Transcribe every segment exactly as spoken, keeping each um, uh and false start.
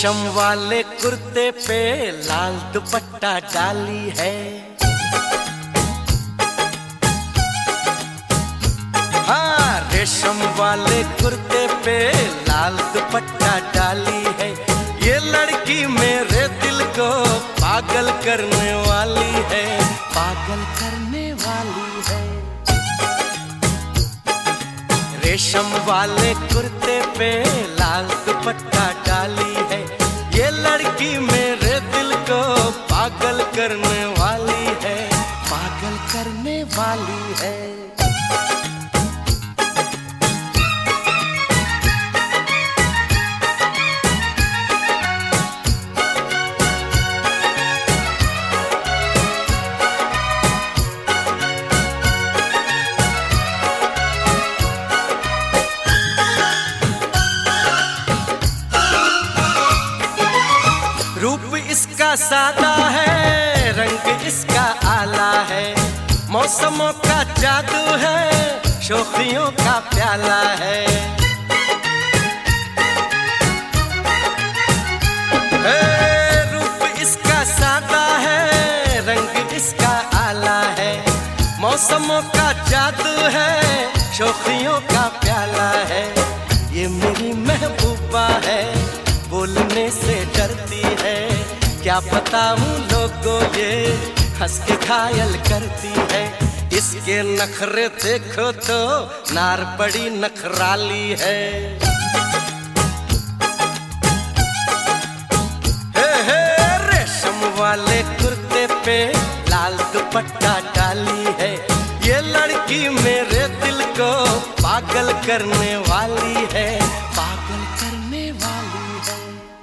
रेशम वाले कुर्ते पे लाल दुपट्टा डाली है। हाँ, रेशम वाले कुर्ते पे लाल दुपट्टा डाली है। ये लड़की मेरे दिल को पागल करने वाली है, पागल करने वाली है। रेशम वाले कुर्ते पे लाल दुपट्टा डाली है। ये लड़की मेरे दिल को पागल करने वाली है, पागल करने वाली है। रूप इसका सादा है, रंग इसका आला है। मौसमों का जादू है, शोखियों का प्याला है। हे, रूप इसका सादा है, रंग इसका आला है। मौसमों का जादू है, शोखियों का प्याला है। ये मेरी महबूबा है, बोलने से डरती है। क्या बताऊं लोगों, ये हंस के घायल करती है। इसके नखरे देखो तो नार बड़ी नखराली है। हे हे, रेशम वाले कुर्ते पे लाल दुपट्टा डाली है। ये लड़की मेरे दिल को पागल करने वाली है, पागल करने वाली है।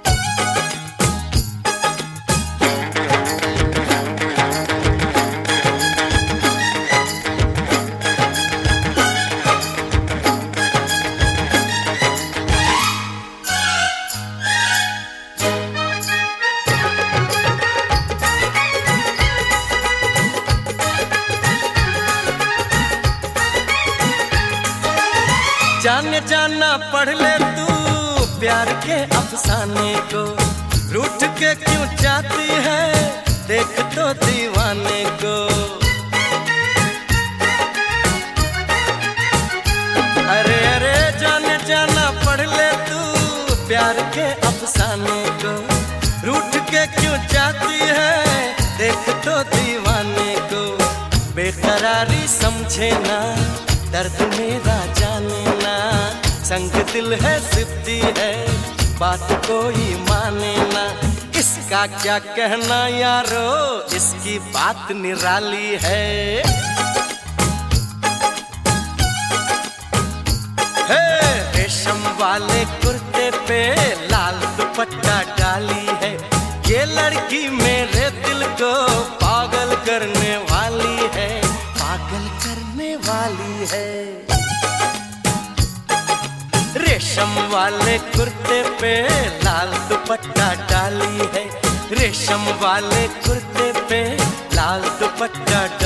जाने जाना पढ़ ले तू प्यार के अफसाने को। रूठ के क्यों जाती है, देख तो दीवाने को। अरे अरे जाने जाना पढ़ ले तू प्यार के अफसाने को। रूठ के क्यों जाती है, देख तो दीवाने को। बेकरारी समझे ना, दर्द मेरा जाने ना। संग दिल है, जिद्दी है, बात कोई माने ना। इसका क्या कहना यारो, इसकी बात निराली है। हे, रेशम वाले कुर्ते पे लाल दुपट्टा डाली है। ये लड़की मेरे दिल को पागल करने वाली है, पागल करने वाली है। रेशम वाले कुर्ते पे लाल दुपट्टा डाली है। रेशम वाले कुर्ते पे लाल दुपट्टा